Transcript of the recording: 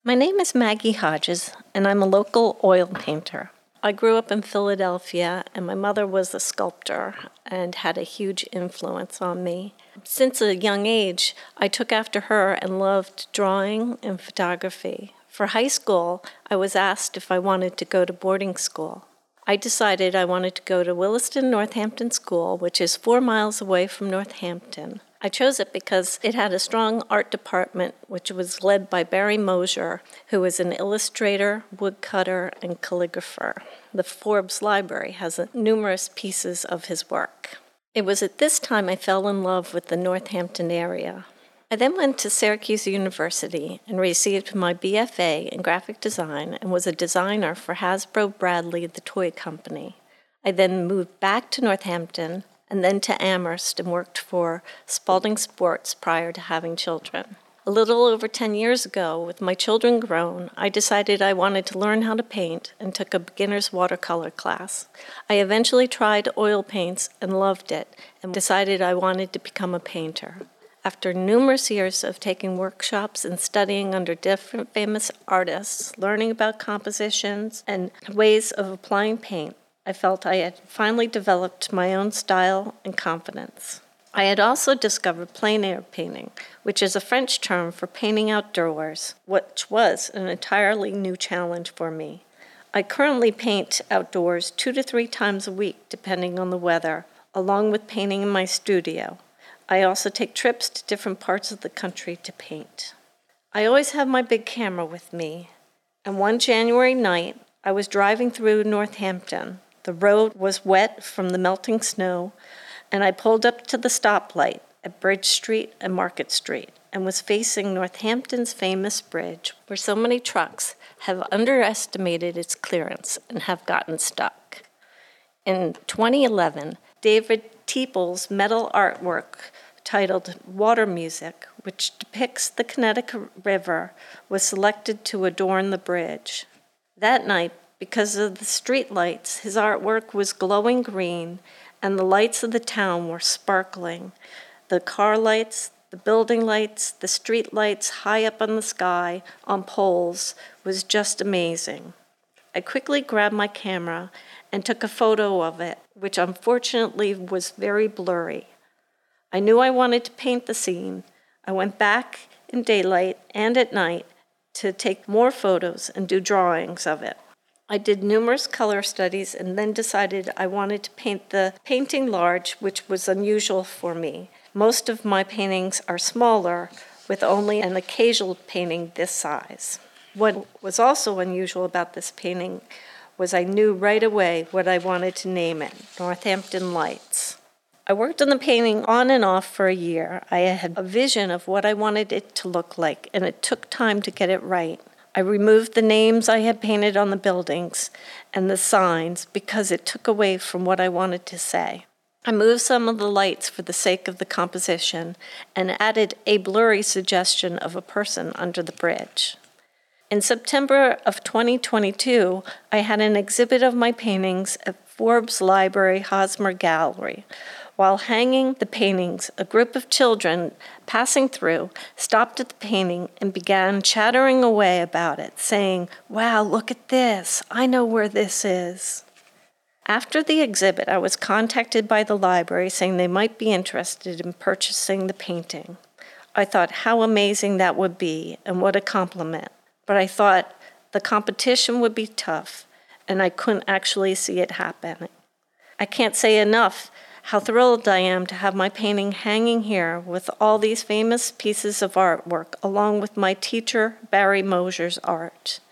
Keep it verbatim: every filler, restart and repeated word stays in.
My name is Maggie Hodges, and I'm a local oil painter. I grew up in Philadelphia, and my mother was a sculptor and had a huge influence on me. Since a young age, I took after her and loved drawing and photography. For high school, I was asked if I wanted to go to boarding school. I decided I wanted to go to Williston Northampton School, which is four miles away from Northampton. I chose it because it had a strong art department, which was led by Barry Mosher, who is an illustrator, woodcutter, and calligrapher. The Forbes Library has numerous pieces of his work. It was at this time I fell in love with the Northampton area. I then went to Syracuse University and received my B F A in graphic design and was a designer for Hasbro Bradley, the toy company. I then moved back to Northampton and then to Amherst and worked for Spalding Sports prior to having children. A little over ten years ago, with my children grown, I decided I wanted to learn how to paint and took a beginner's watercolor class. I eventually tried oil paints and loved it and decided I wanted to become a painter. After numerous years of taking workshops and studying under different famous artists, learning about compositions and ways of applying paint, I felt I had finally developed my own style and confidence. I had also discovered plein air painting, which is a French term for painting outdoors, which was an entirely new challenge for me. I currently paint outdoors two to three times a week, depending on the weather, along with painting in my studio. I also take trips to different parts of the country to paint. I always have my big camera with me, and one January night, I was driving through Northampton. The road was wet from the melting snow, and I pulled up to the stoplight at Bridge Street and Market Street and was facing Northampton's famous bridge, where so many trucks have underestimated its clearance and have gotten stuck. In twenty eleven, David Teeple's metal artwork titled Water Music, which depicts the Connecticut River, was selected to adorn the bridge. That night, because of the street lights, his artwork was glowing green, and the lights of the town were sparkling. The car lights, the building lights, the street lights high up in the sky on poles was just amazing. I quickly grabbed my camera and took a photo of it, which unfortunately was very blurry. I knew I wanted to paint the scene. I went back in daylight and at night to take more photos and do drawings of it. I did numerous color studies and then decided I wanted to paint the painting large, which was unusual for me. Most of my paintings are smaller, with only an occasional painting this size. What was also unusual about this painting was I knew right away what I wanted to name it, Northampton Lights. I worked on the painting on and off for a year. I had a vision of what I wanted it to look like, and it took time to get it right. I removed the names I had painted on the buildings and the signs because it took away from what I wanted to say. I moved some of the lights for the sake of the composition and added a blurry suggestion of a person under the bridge. In September of twenty twenty-two, I had an exhibit of my paintings at Forbes Library Hosmer Gallery. While hanging the paintings, a group of children passing through stopped at the painting and began chattering away about it, saying, "Wow, look at this. I know where this is." After the exhibit, I was contacted by the library saying they might be interested in purchasing the painting. I thought how amazing that would be and what a compliment. But I thought the competition would be tough, and I couldn't actually see it happen. I can't say enough how thrilled I am to have my painting hanging here with all these famous pieces of artwork, along with my teacher, Barry Mosher's art.